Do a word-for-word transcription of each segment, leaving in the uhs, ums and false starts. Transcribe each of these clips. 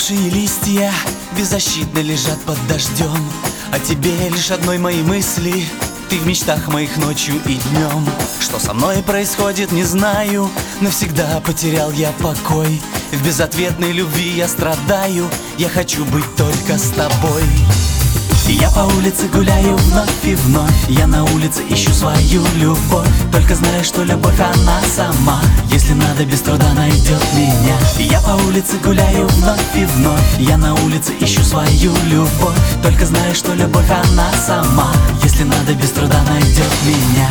Опавшие листья беззащитно лежат под дождем. О тебе лишь одной мои мысли, ты в мечтах моих ночью и днем. Что со мной происходит, не знаю, навсегда потерял я покой. В безответной любви я страдаю, я хочу быть только с тобой. Я по улице гуляю вновь и вновь, я на улице ищу свою любовь. Только знаю, что любовь она сама, если надо, без труда найдет меня. Я по улице гуляю вновь и вновь, я на улице ищу свою любовь. Только знаю, что любовь она сама, если надо, без труда найдет меня.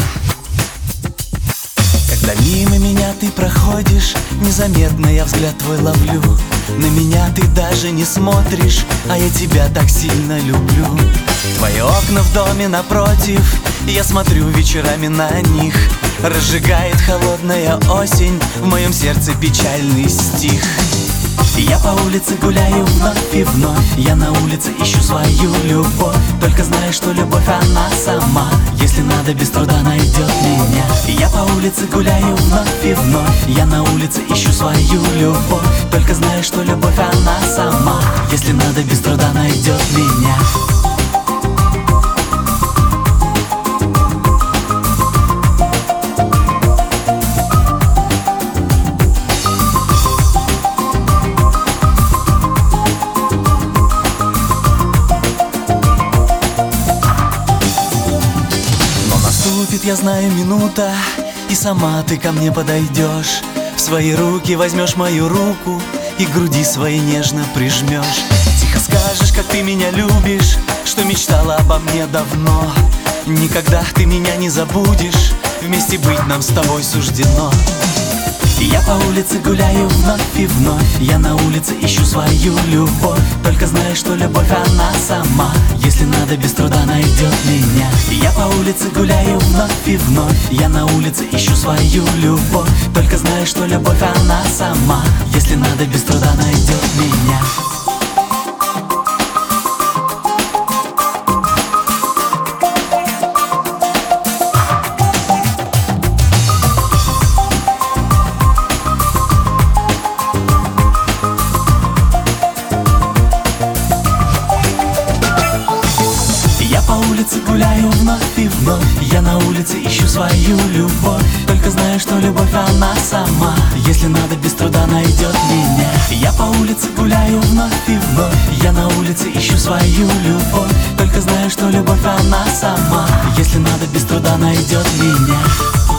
Когда мимо меня ты проходишь, незаметно я взгляд твой ловлю. На меня ты даже не смотришь, а я тебя так сильно люблю. Твои окна в доме напротив, я смотрю вечерами на них. Разжигает холодная осень в моем сердце печальный стих. Я по улице гуляю вновь и вновь, я на улице ищу свою любовь. Только знаю, что любовь она сама, если надо, без труда найдет меня. Я по улице гуляю вновь и вновь, я на улице ищу свою любовь. Только знаю, что любовь она сама, если надо, без труда найдет меня. Я знаю, минута, и сама ты ко мне подойдешь. В свои руки возьмешь мою руку и к груди своей нежно прижмешь. Тихо скажешь, как ты меня любишь, что мечтала обо мне давно. Никогда ты меня не забудешь, вместе быть нам с тобой суждено. Я по улице гуляю вновь и вновь, я на улице ищу свою любовь. Только знаю, что любовь она сама, если надо, без труда найдет меня. Я по улице гуляю вновь и вновь, я на улице ищу свою любовь. Только знаю, что любовь она сама, если надо, без труда найдет меня. Гуляю вновь и вновь, я на улице ищу свою любовь. Только знаю, что любовь она сама, если надо, без труда найдет меня. Я по улице гуляю вновь и вновь, я на улице ищу свою любовь. Только знаю, что любовь она сама, если надо, без труда найдет меня.